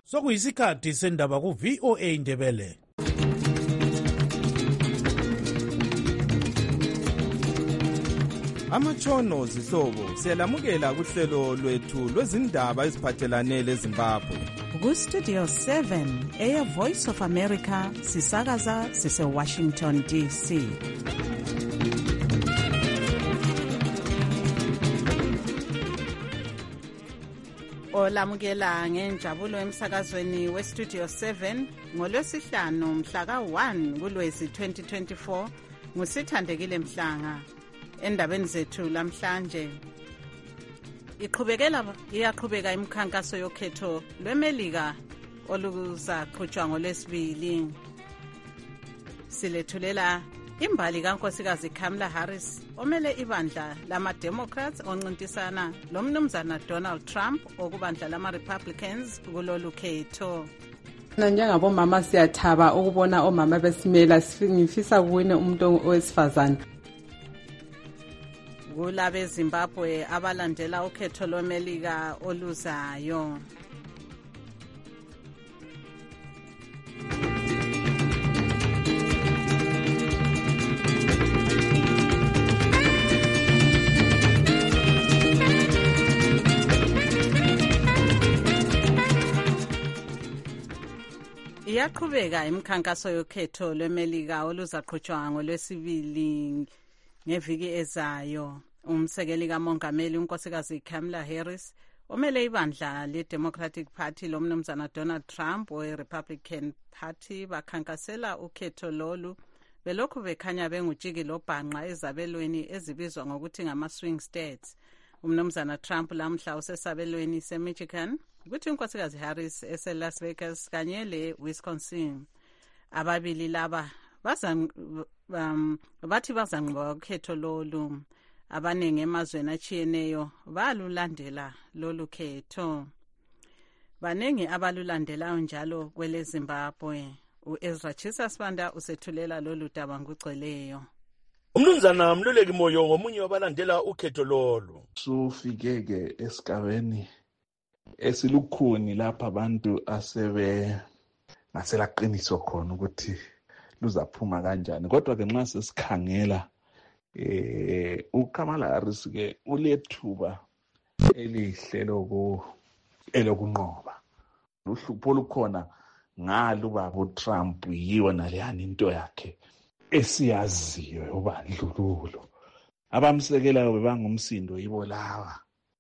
Sokuyisikhathi sendaba ku VOA Indebele. Amatshono zihlobo siyalamukela kuhlelo lwethu lwezindaba eziphathelane leZimbabwe. Ku-Studio 7 Air Voice of America sisakaza sise-Washington DC. Olamukela ngenjabulo emsakazweni we-Studio 7 ngolwesihlanu mhla ka-1 kuLwezi 2024 ngusithandekile Mhlanga. Endabeni zethu lamhlanje iyaqhubeka imikhankaso yokhetho lweMelika oluzaqhutshwa ngoLwesibili. Silethulela imbali kaNkosikazi Kamala Harris omele ibandla lama-Democrats oncintisana lomnumzana Donald Trump okubandla lama-Republicans kulolu khetho. Njengabomama siyathaba ukubona omama besimela, ngifisa kuwine umuntu owesifazane. Kulabe Zimbabwe abalandela ukhetho lweMelika oluzayo. Iyaqhubeka imikhankaso yokhetho lweMelika oluzaqhutshwa ngoLwesibili ngeviki ezayo. Umsekeli kamongameli unkosikazi Kamala Harris omele ibandla le-Democratic Party lomnumzana Donald Trump we-Republican Party bakhankasela ukhetho lolu belokhu bekhanya bengujiki lobhanqa ezabelweni ezibizwa ngokuthi ngama-swing states. Umnumzana Trump lamhla usesabelweni se-Michigan kuthi unkosikazi Harris ese-Las Vegas kanye le-Wisconsin. Ababili laba bathi bazanqoba ukhetho lolu. Abaningi emazweni achiyeneyo balulandela lolu khetho. Baningi abalulandelayo njalo kwele Zimbabwe. U-Ezra Chisa Sibanda usethulela lolu daba ngugcweleyo. Umnumzana Mluleki Moyo ngomunye wabalandela ukhetho lolu. Sufike esigabeni esilukhuni lapha abantu ngaselaqiniso khona ukuthi luzaphuma kanjani. Kodwa ke nxa sesikhangela uKamala Harris ke ulethuba elihle elokunqoba. Uhlupho olukhona ngalo baba uTrump yiyo naleyani into yakhe esiyaziyo yobandlululo. Abamsekelayo bebangumsindo yibo lawa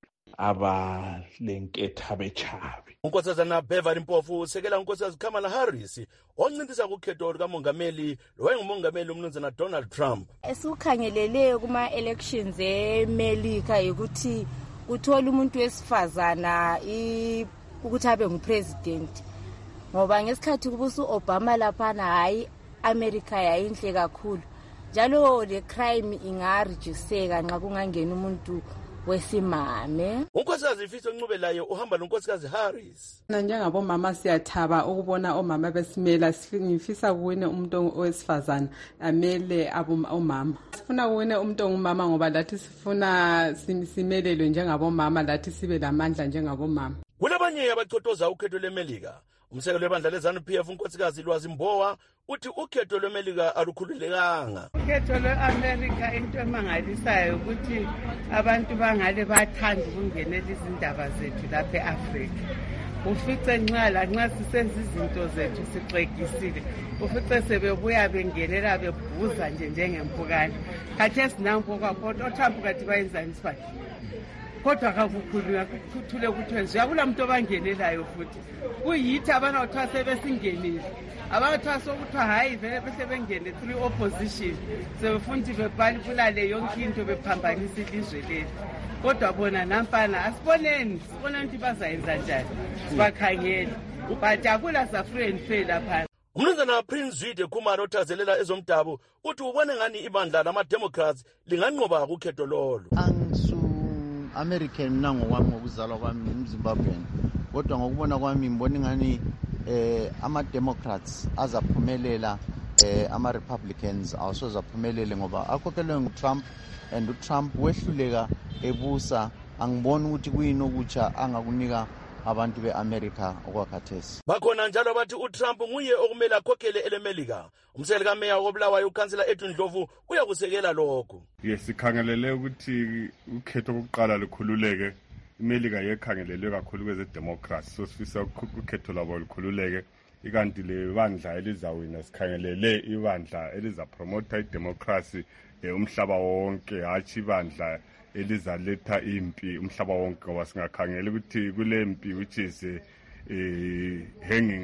abalenketha bechabi. Unkosazana Beverly Mpofu usekela unkosikazi Kamala Harris oncintisa kukhetho lukamongameli lowayengumongameli umnumzana Donald Trump. Esikukhangeleleyo kuma-elections eMelika ukuthi kuthola umuntu wesifazana ukuthi abe ngupresident. Ngoba ngesikhathi kubusa uObama laphana hayi America yayinhle kakhulu. Njalo le crime ingarijiseka nxa kungangena umuntu wesimame. Unkosikazi Fiso Ncubelayo uhamba nonkosikazi Harris. Njengabomama siyathaba ukubona omama besimela, ngifisa kuwine umuntu owesifazane amele omama. Sifuna kuwine umuntu ongumama ngoba lathi sifuna simelelwe njengabomama, lathi sibe lamandla njengabomama. Kulabanye abachotoza ukhetho lweMelika. Umsekeli webandla leZANU-PF unkosikazi Lwazi Mbowa uthi ukhetho lweMelika alukhululekanga. Ukhetho lwe-Amerika into emangalisayo ukuthi abantu bangale bathanda ukungenela izindaba zethu lapha e-Afrika. Ufice nxa sisenza izinto zethu sixekisile, ufice sebebuya bengenela bebhuza njengempukane. Khathesi nampo kwakhona oTrump kathi bayenzani sibani. Kodwa akakukhulunywa kuthule ukuthi yakula muntu abangenelayo futhi kuyithi abanawuthiwa sebesingenile abathiwa sokuthiwa hayi vele behle bengene through opposition sebefundi bebhalibulale yonke into bephambanisa ilizwe lethu. Kodwa bona nampana sibona ukuthi bazayenza njani, sibakhangele bajabula sa-free and fair lapha. Umnumzana Prince Zwide Khumalo othazelela ezomdabu uthi ubone ngani ibandla lama-Democrats linganqoba kukhetho lolu. American mina ngokwami ngokuzalwa kwami ngumZimbabwean, kodwa ngokubona kwami ngibona ngani ama-Democrats azaphumelela, ama-Republicans awasozaphumelele ngoba akhokhelwe nguTrump, and uTrump wehluleka ebusa. Angiboni ukuthi kuyini okutsha angakunika abantu be-America okwakhathesi. Bakhona njalo bathi uTrump nguye okumele akhokhele elemelika. Umsekeli kameya wobulawayo ukansela Edwin Ndlovu uyakusekela lokho. Sikhangelele ukuthi ukhetho kokuqala lukhululeke. iMelika yekhangelelwe kakhulu kwezedemocracy, so sifisa ukhetho labo lukhululeke. Ikanti le bandla elizawina sikhangelele ibandla elizapromota idemocracy umhlaba wonke, hatshi ibandla elizaletha impi umhlaba wonke, ngoba singakhangela ukuthi kule mpi which is hanging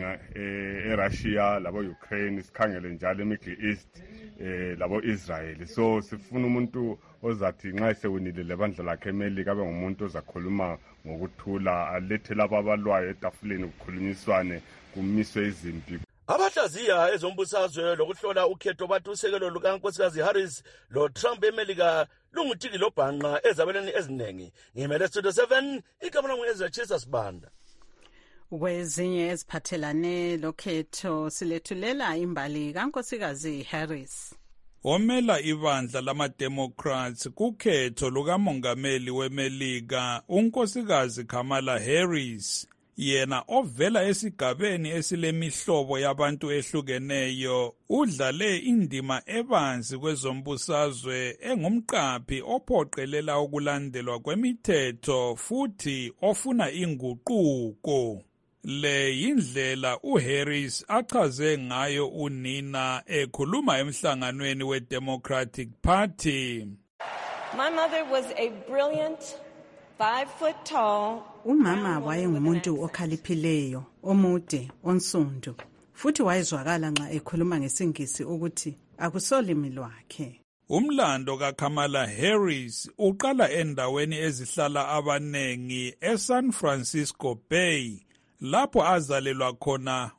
eRussia labo Ukraine, sikhangele njalo eMiddle East labo Israel. So sifuna umuntu ozathi nxa esewinile lebandla lakhe eMelika abe ngumuntu ozakhuluma ngokuthula, alethe laba abalwayo etafuleni kukhulunyiswane, kumiswe izimpi. Abahlaziya ezombusazwe lokuhlola ukhetho bathi usekelo lukaNkosikazi Harris lo Trump eMelika lungutiki lobhanqa ezabelweni eziningi. Ngimele Studio 7 igama lami Ezra Sibanda. Kwezinye eziphathelane lokhetho silethulela imbali kaNkosikazi Harris. Omela ibandla lama-Democrats kukhetho lukamongameli weMelika uNkosikazi Kamala Harris, yena ovela esigabeni esilemihlobo yabantu ehlukeneyo, udlale indima ebanzi kwezombusazwe, engumqaphi ophoqelela ukulandelwa kwemithetho futhi ofuna inguquko. Le yindlela uHarris achaze ngayo unina ekhuluma emhlanganweni weDemocratic Party. My mother was a brilliant 5 foot tall. Umama wayengumuntu okhaliphileyo, omude, onsundu, futhi wayezwakala nxa ekhuluma ngesingisi ukuthi akusolimi lwakhe. Umlando kaKamala Harris uqala endaweni ezihlala abanengi eSan Francisco Bay, lapho azalelwa khona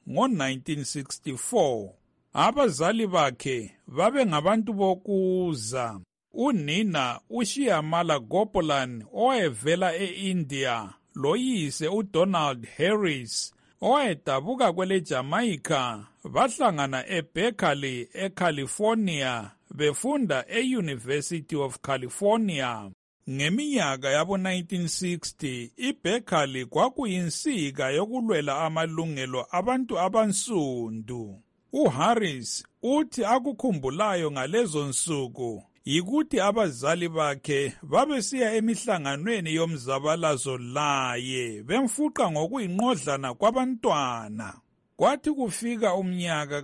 ngo-1964. Abazali bakhe babe ngabantu bokuza. Unina uShyamala Gopalan owayevela eIndia, loyise uDonald Harris owayedabuka kweleJamaica, bahlangana eBerkeley eCalifornia befunda eUniversity of California. Ngeminyaka yabo-1960 iBerkeley kwakuyinsika yokulwela amalungelo abantu abansundu. uHarris uthi akukhumbulayo ngalezo nsuku yikuthi abazali bakhe babesiya emihlanganweni yomzabalazo laye bemfuqa ngokuyinqodlana kwabantwana. Kwathi kufika umnyaka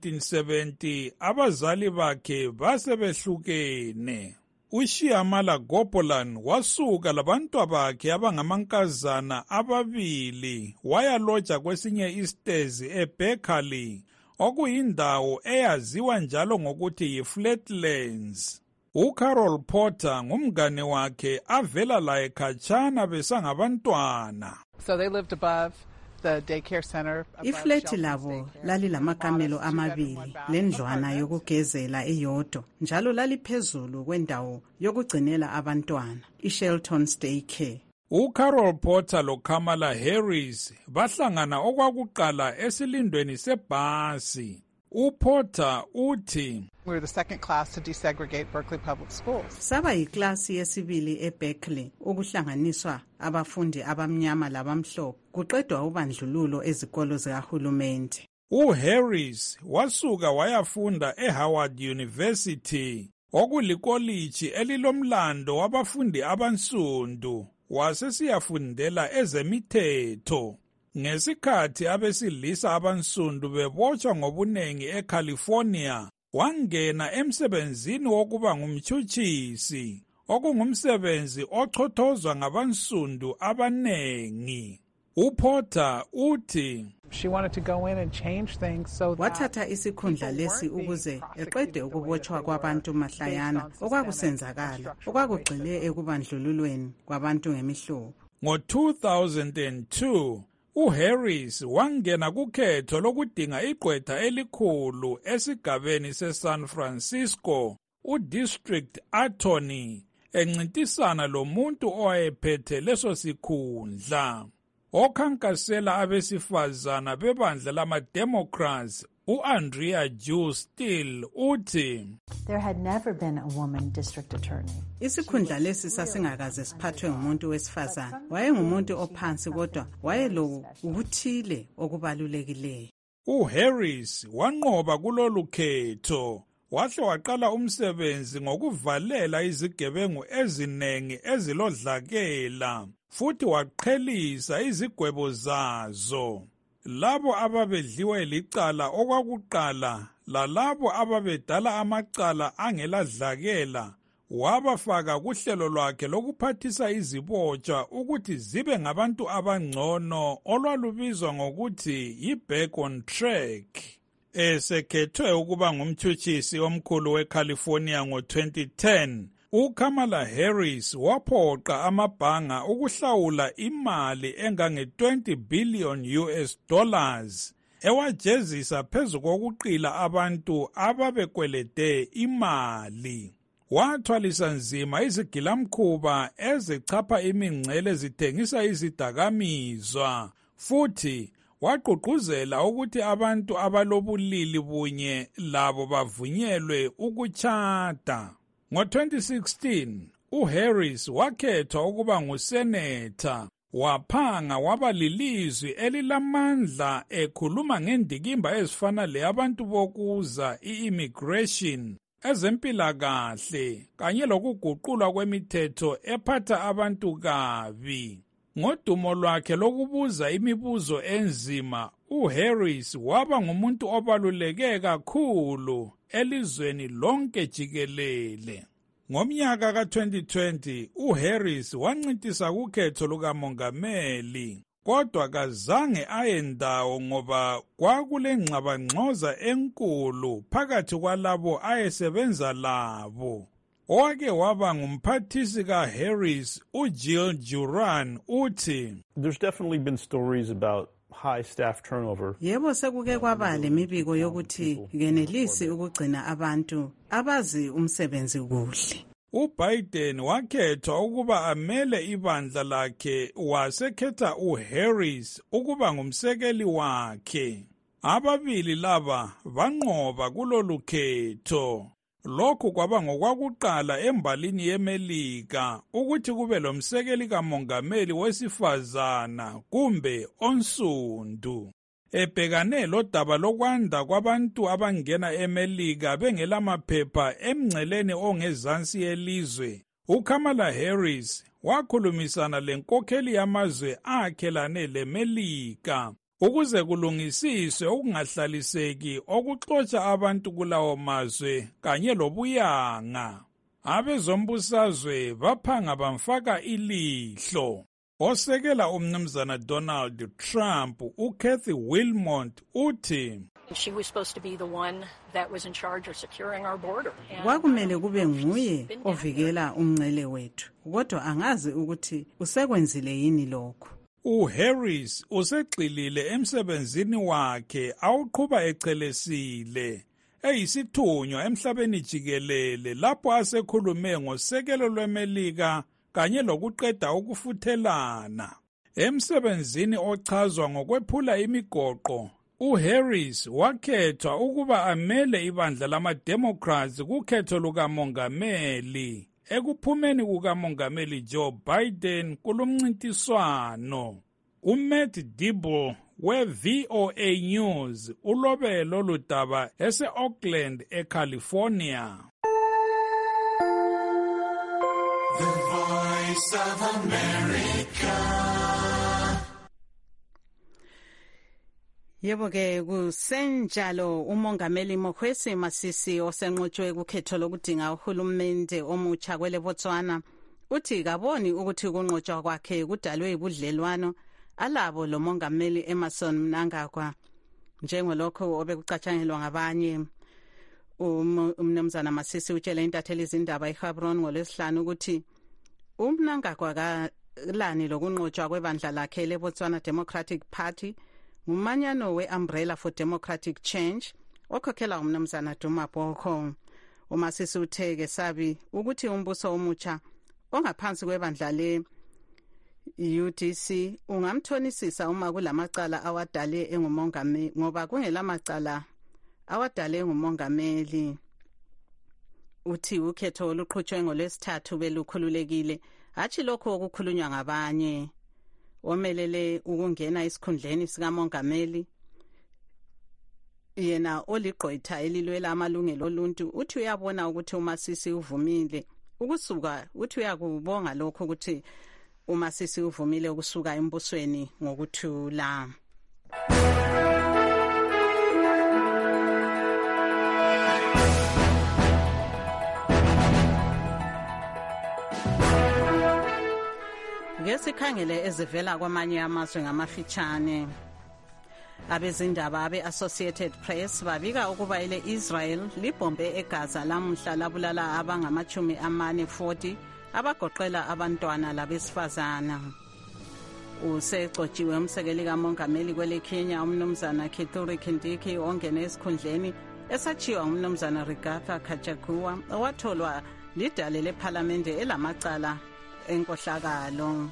ka-1970 abazali bakhe basebehlukene. uShyamala Gopalan wasuka labantwabakhe abangamankazana ababili wayaloja kwesinye isitezi eBerkeley, okuyindawo eyaziwa njalo ngokuthi yiFlatlands. uCarol Porter ngumngane wakhe avela laye khatshana besangabantwana. So they lived above the daycare center. Ifleti labo lalilamakamelo amabili lendlwana yokugezela eyodwa, njalo laliphezulu kwendawo yokugcinela abantwana, iShelton's Daycare. uCarol Porter loKamala Harris bahlangana okwakuqala esilindweni sebhasi. uPorter uthi, We were the second class to desegregate Berkeley Public Schools. Saba yiklasi yesibili eBerkeley ukuhlanganiswa abafundi abamnyama labamhlophe kuqedwa ubandlululo ezikolo zikahulumende. uHarris wasuka wayafunda eHoward University, okulikoliji elilomlando wabafundi abansundu, wasesiyafundela ezemithetho. Ngesikhathi abesilisa abansundu bebotshwa ngobunengi eCalifornia, wangena emsebenzini wokuba ngumtshutshisi, okungumsebenzi ochothozwa ngabansundu abanengi. uPorter uthi, She wanted to go in and change things so that wathatha isikhundla lesi ukuze eqede ukubotshwa kwabantu mahlayana okwakusenzakala okwakugxile ekubandlululweni kwabantu ngemihlobo. Ngo-2002 uHarris wangena kukhetho lokudinga igqwetha elikhulu esigabeni seSan Francisco, uDistrict Attorney, encintisana lomuntu owayephethe leso sikhundla. Okhankasela abesifazana bebandla lama-Democrats U-Andrea Jew Still uthi There had never been a woman district attorney. Isikhundla lesi sasingakaze siphathwe ngumuntu wesifazana. Wayengumuntu ophansi kodwa wayelo ukuthile okubalulekileyo. uHarris wanqoba kulolu khetho. Wahle waqala umsebenzi ngokuvalela izigebengu ezinengi ezilodlakela futhi waqhelisa izigwebo zazo. Labo ababedliwe licala okwakuqala lalabo ababedala amacala angeladlakela wabafaka kuhlelo lwakhe lokuphathisa izibotshwa ukuthi zibe ngabantu abangcono olwalubizwa ngokuthi yi-back on track. Esekhethwe ukuba ngumtshutshisi omkhulu weCalifornia ngo-2010, uKamala Harris waphoqa amabhanga ukuhlawula imali engange-$20 billion ewajezisa phezu kokuqila abantu ababekwelede imali. Wathwalisa nzima izigilamkhuba ezichapha imingcele zithengisa izidakamizwa futhi wagqugquzela ukuthi abantu abalobulili bunye labo bavunyelwe ukutshada. Ngo-2016, uHarris wakhethwa ukuba ngusenetha. Waphanga waba lilizwi elilamandla ekhuluma ngendikimba ezifana leyabantu bokuza i-immigration, ezempilakahle kanye lokuguqulwa kwemithetho ephatha abantu kabi. Ngodumo lwakhe lokubuza imibuzo enzima, uHarris waba ngumuntu obaluleke kakhulu elizweni lonke jikelele. Ngomnyaka ka-2020, uHarris wancintisa kukhetho lukamongameli, kodwa kazange ayendawo ngoba kwakulengxabangxoza enkulu phakathi kwalabo ayesebenza labo. Owake waba ngumphathisi kaHarris, uJill Juran uthi, There's definitely been stories about high staff turnover. Yebo sekuke kwaba lemibiko yokuthi ngenelisi ukugcina abantu abazi umsebenzi kuhle. UBiden wakhethwa ukuba amele ibandla lakhe wasekhetha uHarris ukuba ngumsekeli wakhe. Ababili laba banqoba kulolu khetho. Lokhu kwaba ngokwakuqala embalini yeMelika ukuthi kube lomsekeli kamongameli wesifazana kumbe onsundu. Ebhekane lodaba lokwanda kwabantu abangena eMelika bengelamaphepha emngceleni ongezansi yelizwe, uKamala Harris wakhulumisana lenkokheli yamazwe akhelane leMelika ukuze kulungisiswe ukungahlaliseki okuxotsha abantu kulawo mazwe kanye lobuyanga. Abezombusazwe baphanga bamfaka ilihlo. Osekela umnumzana Donald Trump, uKathy Wilmot uthi, She was supposed to be the one that was in charge of securing our border. Kwakumele kube nguye ovikela umngcele wethu. Kodwa angazi ukuthi usekwenzile yini lokho. uHarris usegxilile emsebenzini wakhe awuqhuba echelesile. Eyisithunywa emhlabeni jikelele lapho asekhulume ngosekelo lweMelika kanye lokuqeda ukufuthelana. Emsebenzini ochazwa ngokwephula imigoqo, uHarris wakhethwa ukuba amele ibandla lama-Democrats kukhetho lukamongameli. Ekuphumeni kukamongameli Joe Biden kulumncintiswano. uMatt Dibble we-VOA News ulobe lolu daba ese-Oakland, eCalifornia. The Voice of America. Yebo ke kusenjalo umongameli Mokgweetsi Masisi osenqotshwe kukhetho lokudinga uhulumende omutsha kwele Botswana uthi kaboni ukuthi ukunqotshwa kwakhe kudalwe ibudlelwano alabo lo mongameli Emmerson Mnangagwa njengolokho obekucatshangelwa ngabanye. Umnumzana Masisi utshele intatheli izindaba eGaborone ngolwesihlanu ukuthi uMnangagwa kalani lokunqotshwa kwebandla lakhe leBotswana Democratic Party ngumanyano we-Umbrella for Democratic Change okhokhela umnumzana Duma Boko. uMasisi utheke sabi ukuthi umbuso omutsha ongaphansi kwebandla le-UDC ungamthonisisa uma kulamacala awadale engumongameli ngoba kungelamacala awadale ngumongameli. Uthi ukhetho oluqhutshwe ngolwesithathu belukhululekile, hatshi lokho okukhulunywa ngabanye. Omelele ukungena esikhundleni sikamongameli yena oligqwetha elilwela amalungelo oluntu uthi uyabona ukuthi uMasisi uvumile ukusuka, uthi uyakubonga lokho ukuthi uMasisi uvumile ukusuka embusweni ngokuthula. Ngesikhangele ezivela kwamanye amazwe ngamafitshane. Abezindaba abe-Associated Press babika ukuba ile-Israel libhombe eGaza lamuhla labulala abangama-40 abagoqela abantwana labesifazana. Usegcotshiwe umsekeli kamongameli kwele Kenya umnumzana Kithure Kindiki ongene esikhundleni esachiwa umnumzana Rigathi Gachagua owatholwa lidale lephalamende elamacala enkohlakalo.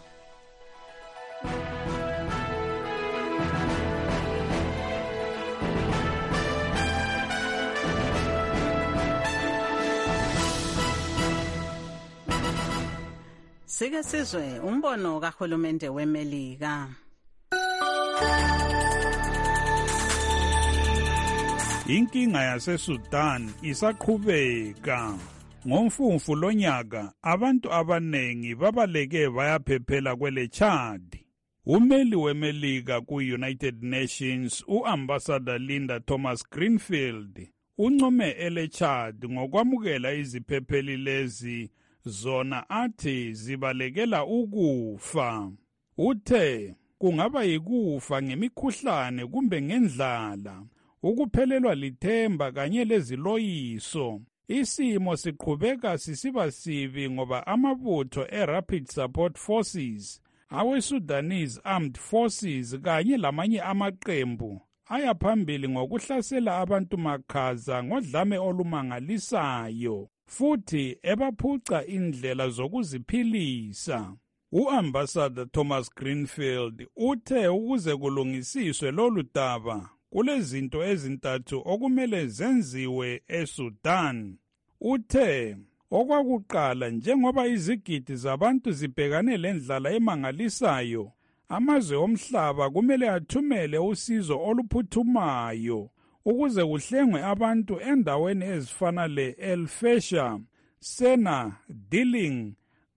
Sike sizwe umbono kahulumende weMelika. Inkinga yaseSudan isaqhubeka. Ngomfumfu lonyaka abantu abanengi babaleke bayaphephela kwele Chad. Umeli weMelika ku-United Nations u-Ambassador Linda Thomas-Greenfield uncome ele Chad ngokwamukela iziphepheli lezi zona athi zibalekela ukufa. Uthe kungaba yikufa ngemikhuhlane kumbe ngendlala, ukuphelelwa lithemba kanye leziloyiso. Isimo siqhubeka sisiba sibi ngoba amabutho e-Rapid Support Forces, awe-Sudanese Armed Forces kanye lamanye amaqembu ayaphambili ngokuhlasela abantu makhaza ngodlame olumangalisayo futhi ebaphuca indlela zokuziphilisa. U-Ambassador Thomas-Greenfield uthe ukuze kulungisiswe lolu daba kulezinto ezintathu okumele zenziwe eSudan. Uthe okwakuqala, njengoba izigidi zabantu zibhekane lendlala emangalisayo, amazwe omhlaba kumele athumele usizo oluphuthumayo ukuze kuhlengwe abantu endaweni ezifana le-El Fasher, Sena, Dilling,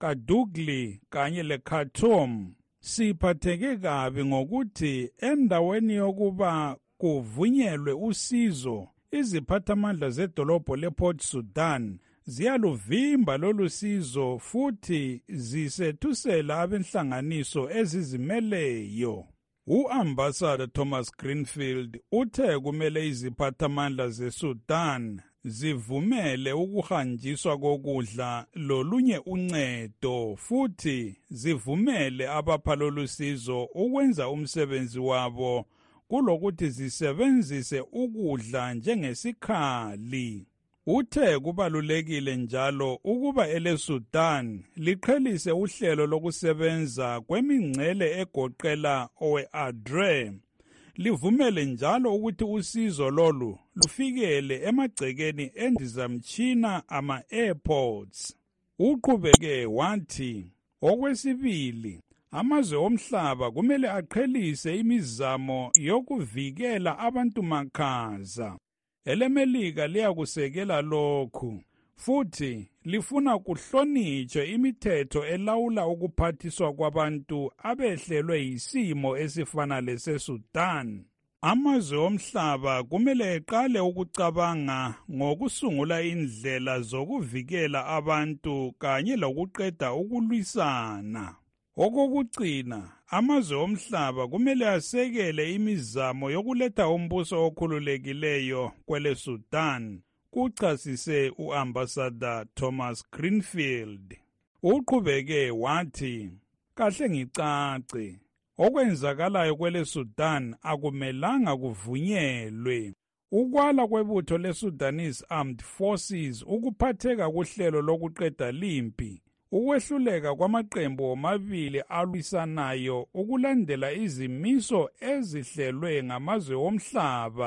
Kadugli kanye le-Khartoum. Siphatheke kabi ngokuthi endaweni yokuba kuvunyelwe usizo, iziphathamandla zedolobho lePort Sudan ziyaluvimba lolu sizo futhi zisethusela abenhlanganiso ezizimeleyo. U-Ambassador Thomas-Greenfield uthe kumele iziphathamandla zeSudan zivumele ukuhanjiswa kokudla lolunye uncedo futhi zivumele abapha lolu sizo ukwenza umsebenzi wabo kulokuthi zisebenzise ukudla njengesikhali. Uthe kubalulekile njalo ukuba eleSudan liqhelise uhlelo lokusebenza kwemingcele egoqela owe-ADRE. Livumele njalo ukuthi usizo lolu lufikele emagcekeni endizamtshina ama-airports. Uqhubeke wathi, okwesibili, amazwe omhlaba kumele aqhelise imizamo yokuvikela abantu makhaza. EleMelika liyakusekela lokhu, futhi lifuna kuhlonitshwe imithetho elawula ukuphathiswa kwabantu abehlelwe yisimo esifana leseSudan. Amazwe omhlaba kumele eqale ukucabanga ngokusungula indlela zokuvikela abantu kanye lokuqeda ukulwisana. Okokugcina, amazwe omhlaba kumele asekele imizamo yokuletha umbuso okhululekileyo kwele Sudan, kuchasise u-Ambassador Thomas-Greenfield. Uqhubeke wathi, kahle ngicace, okwenzakalayo kwele Sudan akumelanga kuvunyelwe. Ukwala kwebutho le-Sudanese Armed Forces ukuphatheka kuhlelo lokuqeda limpi, ukwehluleka kwamaqembu omabili alwisanayo ukulandela izimiso ezihlelwe ngamazwe omhlaba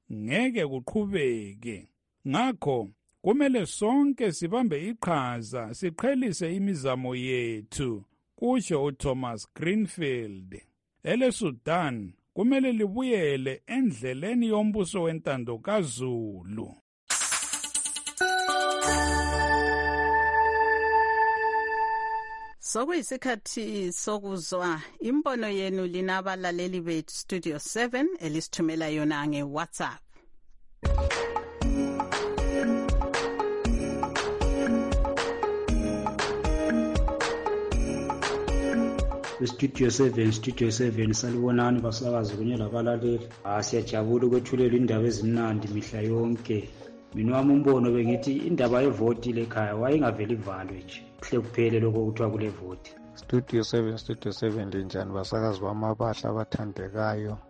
ngeke kuqhubeke. Ngakho kumele sonke sibambe iqhaza siqhelise imizamo yethu, kusho uThomas Greenfield. EleSudan kumele libuyele endleleni yombuso wentando kaZulu. Sokuyisikhathi sokuzwa imbono yenu linabalaleli bethu Studio 7 elisithumela yona ngeWhatsApp. Studio 7 salibonani basakazi kunye labalaleli. Siyajabula ukwethulela indaba ezimnandi mihla yonke. Mina wami umbono bengithi indaba yevoti lekhaya wayengaveli ivalwe nje. Kuhle kuphele lokho kuthiwa kule voti. Studio 7 linjani basakazi bamabahla abathandekayo.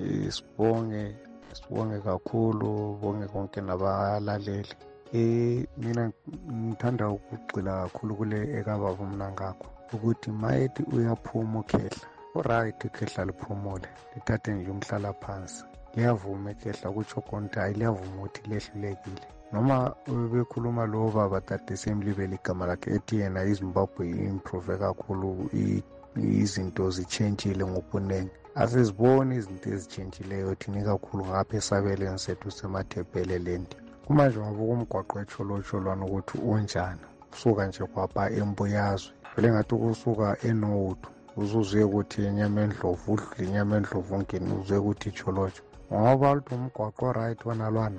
Sibonge kakhulu, bonge konke nabalaleli. Mina ngithanda ukugxila kakhulu kule ekababa uMnangagwa ukuthi mayethi uyaphuma ukhehla. Alright ikhehla liphumule, lithathe nje umhlala phansi. Liyavuma ikhehla kutsho konke hayi liyavuma ukuthi lehlulekile. Noma bekhuluma lo baba Tata Semlibele igama lakhe ethi yena iZimbabwe improve kakhulu, izinto zichangeile ngobunengi. Asiziboni izinto ezichangeyileyo thina kakhulu ngapha esabeleni sethu semathebheleleni. Kumanje ngabuka umgwaqo etsholotsholo ukuthi unjani. Usuka nje kwapha eMbuyazwe. Vele ngathi ukusuka eNodu uzuze ukuthi inyama endlovu, udla inyama endlovu ongeni uzuze ukuthi itsholotsholo. Ngoba luthi umgwaqo right wanalwana.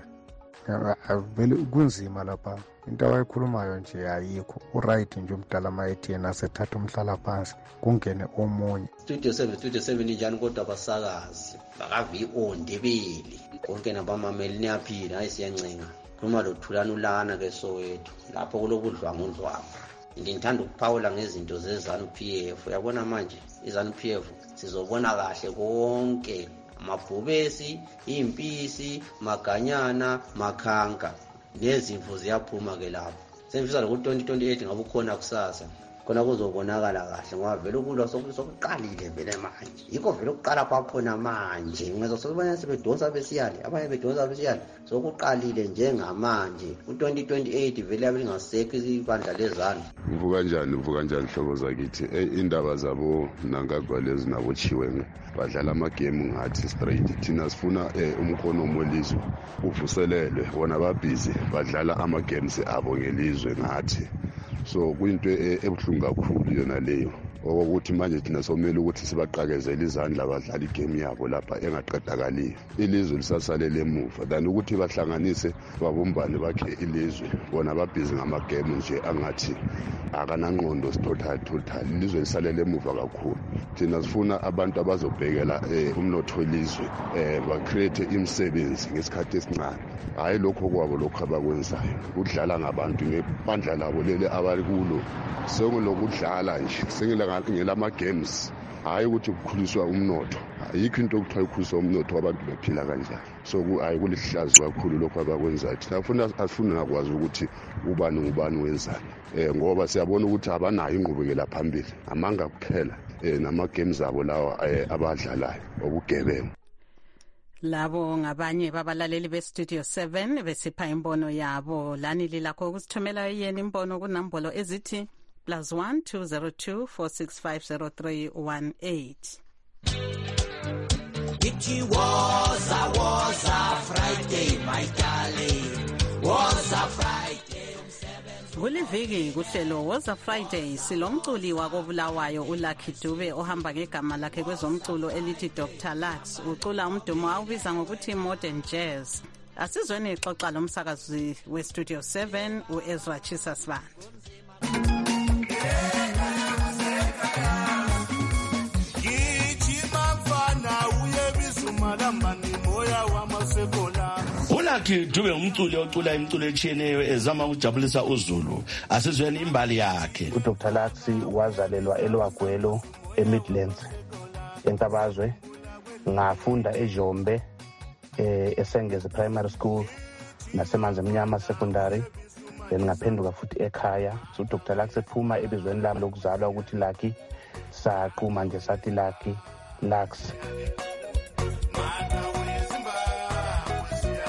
Vele kunzima lapha. Into abayikhulumayo nje ayikho. Uright nje umdala mayethi yena sethatha umhlala phansi kungene omunye. Studio 7 njani kodwa basakazi bakaVO Ndebele konke nabamameli niyaphila hayi siyancenga. Khuluma lo Thulani ulana ke Soweto lapho kulobudlwangudlwanga. Ngithanda ukuphawula ngezinto zeZANU-PF. Uyabona manje iZANU-PF sizobona kahle konke amabhubesi, impisi, maganyana, makhanka nezimvu ziyaphuma ke lapho. Semfisa lo 2028 ngabe ukhona kusasa. Khona kuzobonakala kahle ngoba vele ukulwa sokuqalile vele manje. Yikho vele ukuqala kwakhona manje. Ngezwe sokubona sebedonsa besiyali, abanye bedonsa besiyali. Sokuqalile njengamanje. U2028 vele abelingasekho ibandla leZANU. Uvuka kanjani hlobo zakithi. Indaba zabo Mnangagwa lezi nabo Chiwenga badlala amagame ngathi straight. Thina sifuna umkhono welizwe uvuselelwe. Bona babhizi badlala amagames abo ngelizwe ngathi. So kuyinto ebuhlungu kakhulu yona leyo. Ukuthi manje thina somela ukuthi sibaqakezele izandla abadlala igame yabo lapha engaqedakaliyo. Ilizwe lisasalele emuva than ukuthi bahlanganise babumbane bakhe ilizwe. Bona babhizi ngamagame nje angathi akanangqondo total. Ilizwe lisalele emuva kakhulu. Thina sifuna abantu abazobhekela umnotho welizwe ba create imisebenzi ngesikhathi esincane. Hayi lokho kwabo lokho abakwenzayo. Udlala ngabantu ngebandla labo lele abalikulo. Sengilokudlala nje ngelama games hayi ukuthi ukukhuliswa umnotho. Ayikho into okuthiwa ukukhuliswa umnotho abantu bephila kanjani. So hayi kulihlazo kakhulu lokho abakwenzayo. Thina afuna ngakwazi ukuthi ubani wenzani. Ngoba siyabona ukuthi abanayo ingqubekela phambili. Amanga kuphela nama games abo lawa abadlalayo obugebengu. Labo ngabanye babalaleli beStudio 7 besipha imbono yabo. Lani lilakho ukusithumela yena imbono kunambolo ezithi +1 202 4650318. It was a Friday, my darling. Was a Friday. Kuliviki kuhlelo was a Friday silomculi wakobulawayo uLucky Dube ohamba ngegama lakhe kwezomculo elithi Dr Lux ucula umdumo awubiza ngokuthi modern jazz. Asizweni ixoxa lomsakazi weStudio 7 uEzra Chisasband. uLucky Dube umculi ocula imculo etshiyeneyo ezama ukujabulisa uZulu. Asizweni imbali yakhe. uDr Lux wazalelwa eLwagwelo eMidlands eNtabazwe. Ngafunda eJombe eSengeze Primary School nasemanzi emnyama secondary. Then ngaphenduka futhi ekhaya. So uDr Lux ephuma ebizweni lami lokuzalwa ukuthi Lucky, saqhuma nje sathi Lucky Lux.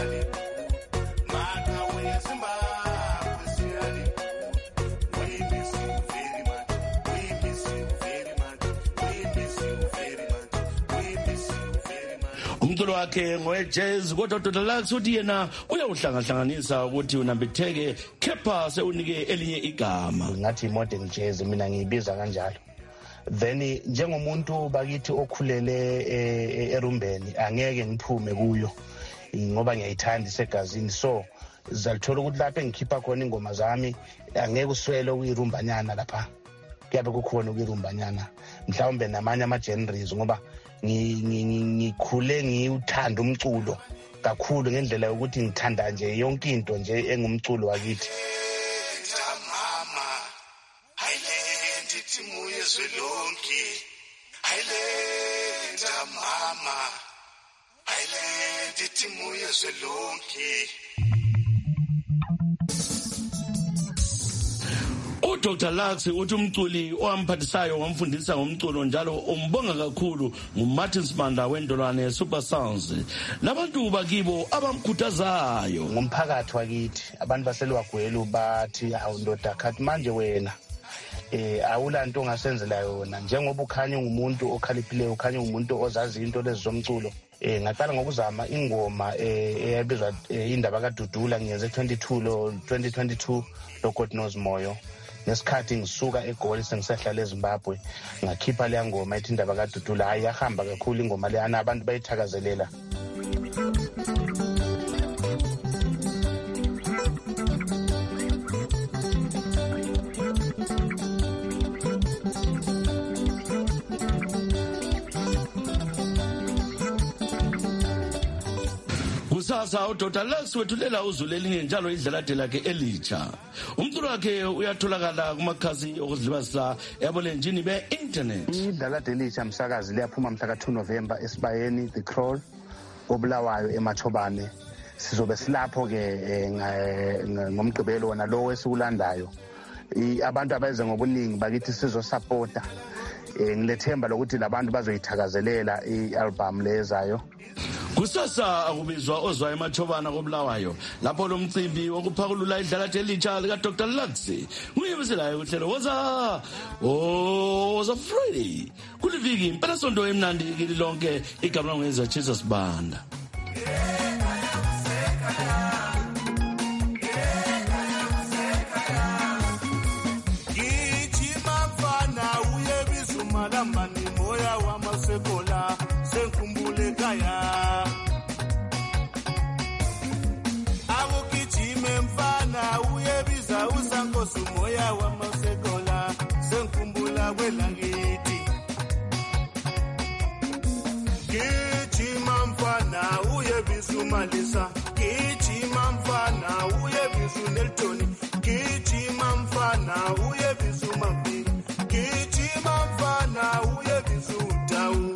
umculo wakhe ngowe-jazz, kodwa uDr Lux uthi yena uyawuhlangahlanganisa ukuthi unambitheke kepha sewunike elinye igama. Ngathi i-modern jazz, mina ngiyibiza kanjalo. Then njengomuntu bakithi okhulele erumbeni angeke ngiphume kuyo ngoba ngiyayithanda isegazini, so zalithola ukuthi lapho engikhipha khona ingoma zami angeke uswele ukuyirumbanyana lapha, kuyabe kukhona ukuyirumbanyana mhlawumbe namanye ama-genres ngoba ngikhule ngiwuthanda umculo kakhulu ngendlela yokuthi ngithanda nje yonke into nje engumculo wakithi. uDr Lux uthi umculi owamphathisayo wamfundisa ngomculo njalo umbonga kakhulu nguMartin Sibanda wendolwane Super Sounds nabantu bakibo abamkhuthazayo. Ngomphakathi wakithi abantu baselwagwelu bathi hawu ndoda khathi manje wena awulanto ongasenzela yona njengoba ukhanya ngumuntu okhaliphileyo, ukhanya ngumuntu ozazi into lezi zomculo. Ngaqala ngokuzama ingoma eyabizwa indaba kaDudula ngiyenze 2022 lo God Knows Moyo. Nesikhathi ngisuka eGoli sengisehlala eZimbabwe ngakhipha le ngoma ethi indaba kaDudula. Hayi yahamba kakhulu ingoma leyana, abantu bayithakazelela. Kusasa uDr Lux wethulela uzulu elinye njalo idlelade lakhe elitsha. Umculo wakhe uyatholakala kumakhasi okuzilibazisa yabolenjini be-internet. Idlelade elitsha msakazi liyaphuma mhla ka-2 November esibayeni The Crawl koBulawayo eMathobane. Sizobe silapho-ke ngomgqibelo wona lo esiwulandayo. Abantu abeze ngobuningi bakithi sizosapota. Ngilethemba lokuthi labantu bazoyithakazelela i-album lezayo. Kusasa akubizwa ozwa eMathobana koBulawayo lapho lo mcimbi wokuphakulula idlelade elitsha likaDr Lux nguyibiselayo uhlelo woza Friday kuliviki impela sonto emnandi kili lonke igama ngeza Jesus Banda. Moya wa masekola senkumbula kwelangiti kichima mfana uye bisumalisa kichima mfana uye bisu Neltoni kichima mfana uye bisu Mafi kichima mfana uye bisu Tau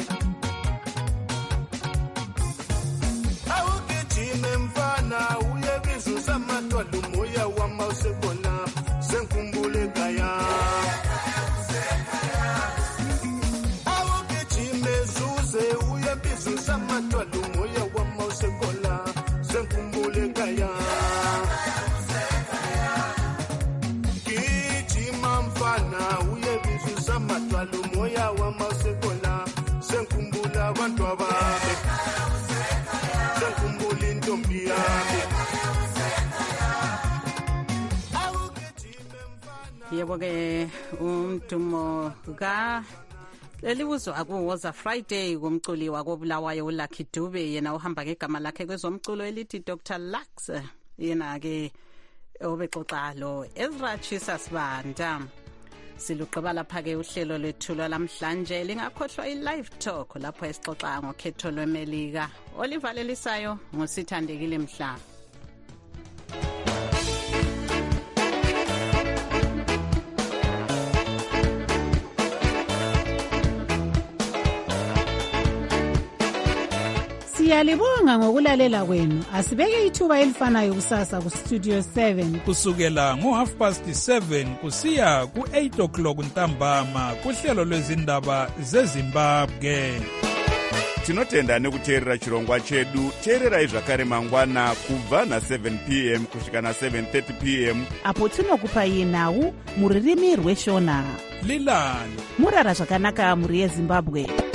au kichime mfana uye bisu Samatwa Moya wa masekola senkumbule kaya awo kichime zuze uye bisu Samatwa Moya wa masekola senkumbule kaya kichima mfana uye bisu Samatwa Moya wa masekola senkumbula abantu ababe senkumbula intombi yabe. Yebo-ke umdumo lelibuzo akuwoza Friday kumculi wakoBulawayo uLucky Dube, yena uhamba ngegama lakhe kwezomculo elithi Dr Lux, yena-ke obexoxa lo Ezra Chisa Sibanda. Siluqeba lapha-ke uhlelo lethu lwalamhlanje, lingakhohlwa i-live talk lapho esixoxa ngokhetho lweMelika. Olivalelisayo nguSithandekile Mhlaba. Siyalibonga ngokulalela kwenu. Asibeke ithuba elifanayo kusasa ku Studio 7 kusukela ngo7:30 kusiya ku8:00 ntambama kuhlelo lwezindaba zeZimbabwe. Tinotenda nekuteerera chirongwa chedu. Teererai zvakare mangwana kubva na7 p.m. kusvika na7:30 p.m. apo tinokupai nhau muririmi rweshona. Lilani murara zvakanaka muri yeZimbabwe.